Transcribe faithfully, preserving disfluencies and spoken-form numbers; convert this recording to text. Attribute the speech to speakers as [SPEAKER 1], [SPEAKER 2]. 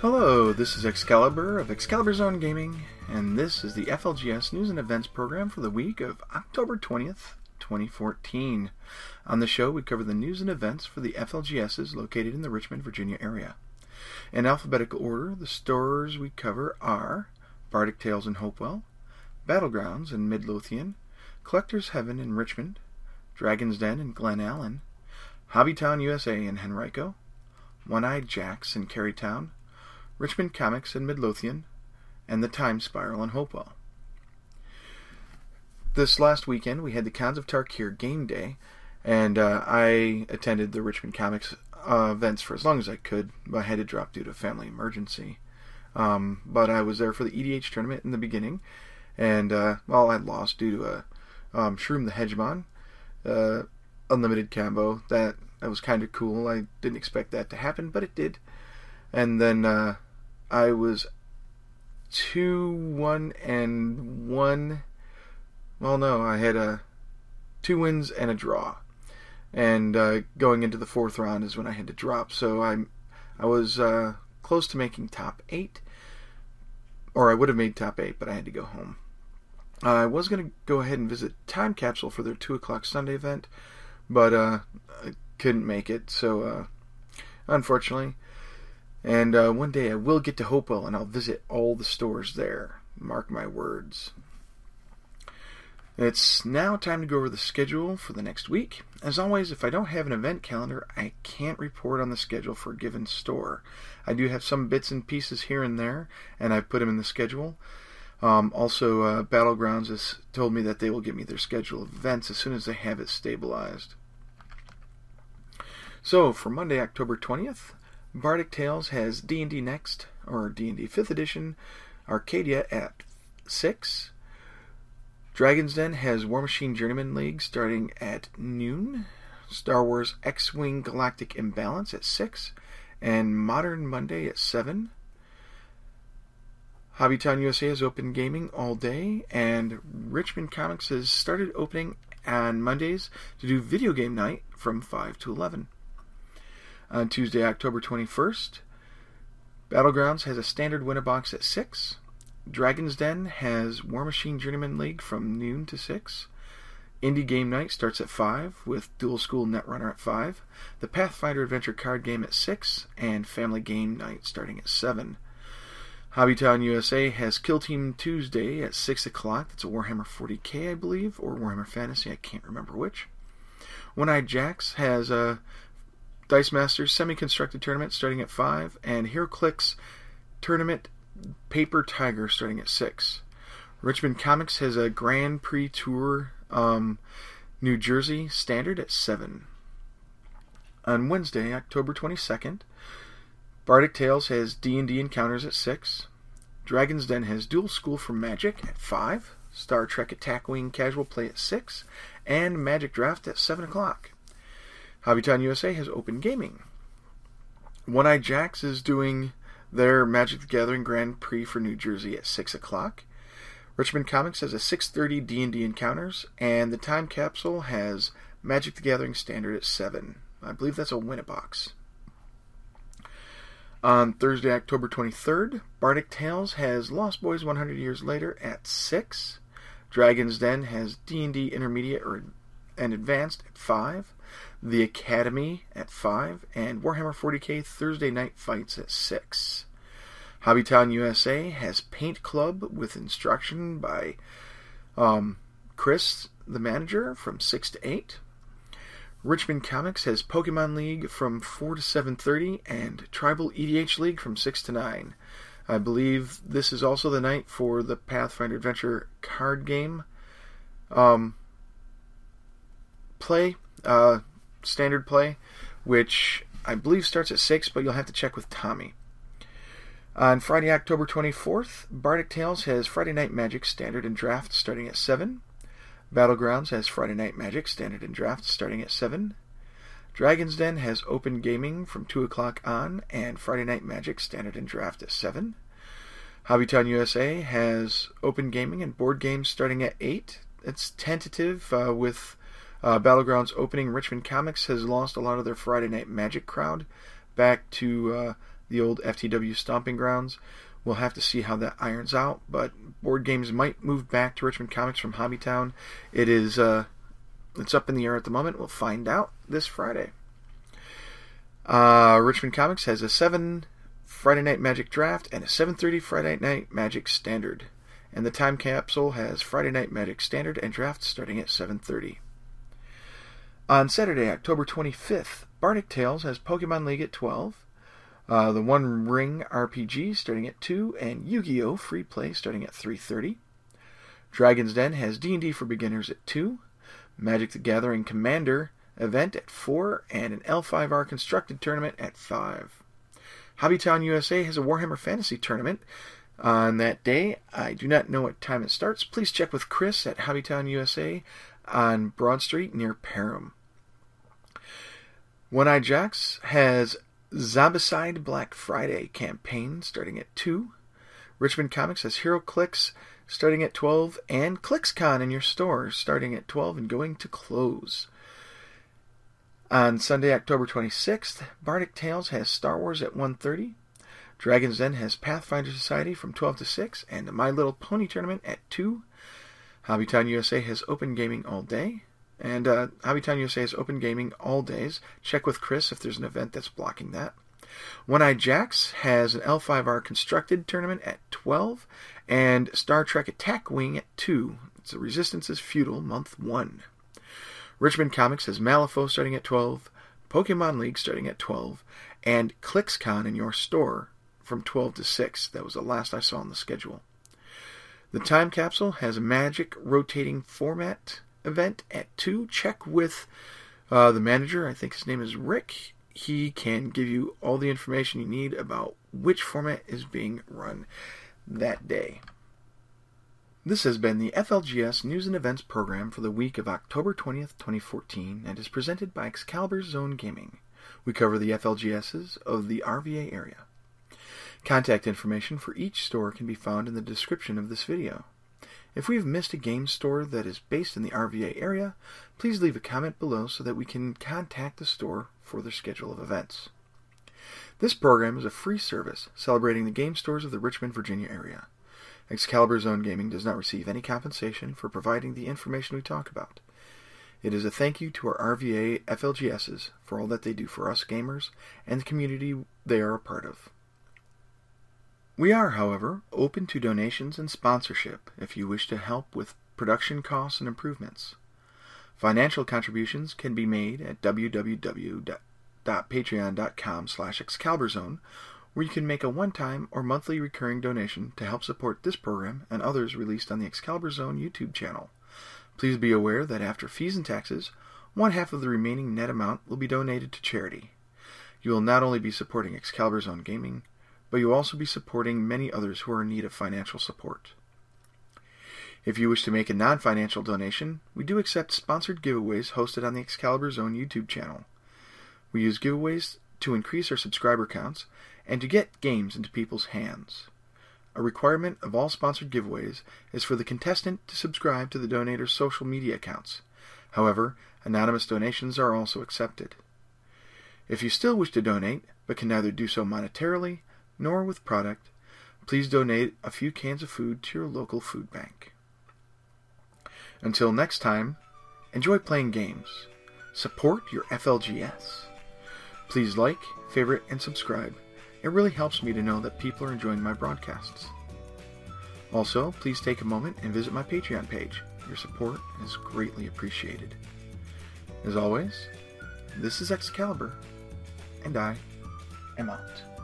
[SPEAKER 1] Hello, this is Excalibur of Excalibur Zone Gaming, and this is the F L G S News and Events program for the week of October twentieth, twenty fourteen. On the show, we cover the news and events for the F L G Ss located in the Richmond, Virginia area. In alphabetical order, the stores we cover are Bardic Tales in Hopewell, Battlegrounds in Midlothian, Collector's Heaven in Richmond, Dragon's Den in Glen Allen, Hobbytown U S A in Henrico, One-Eyed Jacks in Carytown, Richmond Comics in Midlothian, and the Time Spiral in Hopewell. This last weekend, we had the Khans of Tarkir game day, and uh, I attended the Richmond Comics uh, events for as long as I could, but I had to drop due to a family emergency. Um, but I was there for the E D H tournament in the beginning, and, uh, well, I lost due to a um, Shroom the Hegemon, uh, unlimited combo. That, that was kind of cool. I didn't expect that to happen, but it did. And then, uh, I was two, one, and one. Well, no, I had a two wins and a draw. And uh, going into the fourth round is when I had to drop. So I, I was uh, close to making top eight, or I would have made top eight, but I had to go home. Uh, I was going to go ahead and visit Time Capsule for their two o'clock Sunday event, but uh, I couldn't make it. So uh, unfortunately. And uh, one day I will get to Hopewell and I'll visit all the stores there. Mark my words. It's now time to go over the schedule for the next week. As always, if I don't have an event calendar, I can't report on the schedule for a given store. I do have some bits and pieces here and there, and I put them in the schedule. Um, also, uh, Battlegrounds has told me that they will give me their schedule of events as soon as they have it stabilized. So, for Monday, October twentieth, Bardic Tales has D and D Next, or D and D fifth Edition, Arcadia at six. Dragon's Den has War Machine Journeyman League starting at noon. Star Wars X-Wing Galactic Imbalance at six. And Modern Monday at seven. Hobbytown U S A has open gaming all day. And Richmond Comics has started opening on Mondays to do video game night from five to eleven. On Tuesday, October twenty-first, Battlegrounds has a standard winner box at six. Dragon's Den has War Machine Journeyman League from noon to six. Indie Game Night starts at five, with Dual School Netrunner at five. The Pathfinder Adventure card game at six, and Family Game Night starting at seven. Hobbytown U S A has Kill Team Tuesday at six o'clock. That's a Warhammer forty K, I believe, or Warhammer Fantasy, I can't remember which. One-Eyed Jacks has a Dice Masters Semi-Constructed Tournament starting at five, and HeroClix Tournament Paper Tiger starting at six. Richmond Comics has a Grand Prix Tour um, New Jersey Standard at seven. On Wednesday, October twenty-second, Bardic Tales has D and D Encounters at six. Dragon's Den has Dual School for Magic at five. Star Trek Attack Wing Casual Play at six. And Magic Draft at seven o'clock. Hobbytown U S A has open gaming. One-Eyed Jacks is doing their Magic the Gathering Grand Prix for New Jersey at six o'clock. Richmond Comics has a six thirty D and D Encounters, and the Time Capsule has Magic the Gathering Standard at seven. I believe that's a win-a-box. On Thursday, October twenty-third, Bardic Tales has Lost Boys one hundred Years Later at six. Dragon's Den has D and D Intermediate or, and Advanced at five. The Academy at five, and Warhammer forty K Thursday Night Fights at six. Hobbytown U S A has Paint Club with instruction by um, Chris, the manager, from six to eight. Richmond Comics has Pokemon League from four to seven thirty, and Tribal E D H League from six to nine. I believe this is also the night for the Pathfinder Adventure card game um, play. Uh, standard play, which I believe starts at six, but you'll have to check with Tommy. On Friday, October twenty-fourth, Bardic Tales has Friday Night Magic Standard and Draft starting at seven. Battlegrounds has Friday Night Magic Standard and Draft starting at seven. Dragon's Den has open gaming from two o'clock on, and Friday Night Magic Standard and Draft at seven. Hobbytown U S A has open gaming and board games starting at eight. It's tentative uh, with Uh, Battlegrounds opening. Richmond Comics has lost a lot of their Friday Night Magic crowd back to uh, the old F T W Stomping Grounds. We'll have to see how that irons out, but board games might move back to Richmond Comics from Hobbytown. It is, uh, it's up in the air at the moment. We'll find out this Friday. Uh, Richmond Comics has a seven Friday Night Magic Draft and a seven thirty Friday Night Magic Standard. And the time capsule has Friday Night Magic Standard and Draft starting at seven thirty. On Saturday, October twenty-fifth, Bardic Tales has Pokemon League at twelve. Uh, the One Ring R P G starting at two, and Yu-Gi-Oh! Free Play starting at three thirty. Dragon's Den has D and D for Beginners at two, Magic the Gathering Commander event at four, and an L five R Constructed Tournament at five. Hobbytown U S A has a Warhammer Fantasy Tournament on that day. I do not know what time it starts. Please check with Chris at Hobbytown U S A on Broad Street near Parham. One-Eyed Jacks has Zombicide Black Friday campaign starting at two. Richmond Comics has HeroClix starting at twelve, and ClixCon in your store starting at twelve and going to close. On Sunday, October twenty-sixth, Bardic Tales has Star Wars at one thirty. Dragon's Den has Pathfinder Society from twelve to six, and the My Little Pony Tournament at two. Hobbytown U S A has Open Gaming all day. And uh, Hobbytown U S A has Open Gaming all days. Check with Chris if there's an event that's blocking that. One-Eyed Jacks has an L five R Constructed Tournament at twelve, and Star Trek Attack Wing at two. It's a Resistance is Feudal, Month one. Richmond Comics has Malifaux starting at twelve, Pokemon League starting at twelve, and ClixCon in your store from twelve to six. That was the last I saw on the schedule. The Time Capsule has a Magic Rotating Format event at two. Check with uh, the manager. I think his name is Rick. He can give you all the information you need about which format is being run that day. This has been the F L G S News and Events program for the week of October twentieth, twenty fourteen, and is presented by Excalibur Zone Gaming. We cover the F L G Ss of the R V A area. Contact information for each store can be found in the description of this video. If we have missed a game store that is based in the R V A area, please leave a comment below so that we can contact the store for their schedule of events. This program is a free service celebrating the game stores of the Richmond, Virginia area. Excalibur Zone Gaming does not receive any compensation for providing the information we talk about. It is a thank you to our R V A F L G Ss for all that they do for us gamers and the community they are a part of. We are, however, open to donations and sponsorship if you wish to help with production costs and improvements. Financial contributions can be made at w w w dot patreon dot com slash excaliburzone, where you can make a one-time or monthly recurring donation to help support this program and others released on the Excalibur Zone YouTube channel. Please be aware that after fees and taxes, one half of the remaining net amount will be donated to charity. You will not only be supporting Excalibur Zone Gaming, but you will also be supporting many others who are in need of financial support. If you wish to make a non-financial donation, we do accept sponsored giveaways hosted on the Excalibur Zone YouTube channel. We use giveaways to increase our subscriber counts and to get games into people's hands. A requirement of all sponsored giveaways is for the contestant to subscribe to the donator's social media accounts. However, anonymous donations are also accepted. If you still wish to donate, but can neither do so monetarily nor with product, please donate a few cans of food to your local food bank. Until next time, enjoy playing games. Support your F L G S. Please like, favorite, and subscribe. It really helps me to know that people are enjoying my broadcasts. Also, please take a moment and visit my Patreon page. Your support is greatly appreciated. As always, this is Excalibur, and I am out.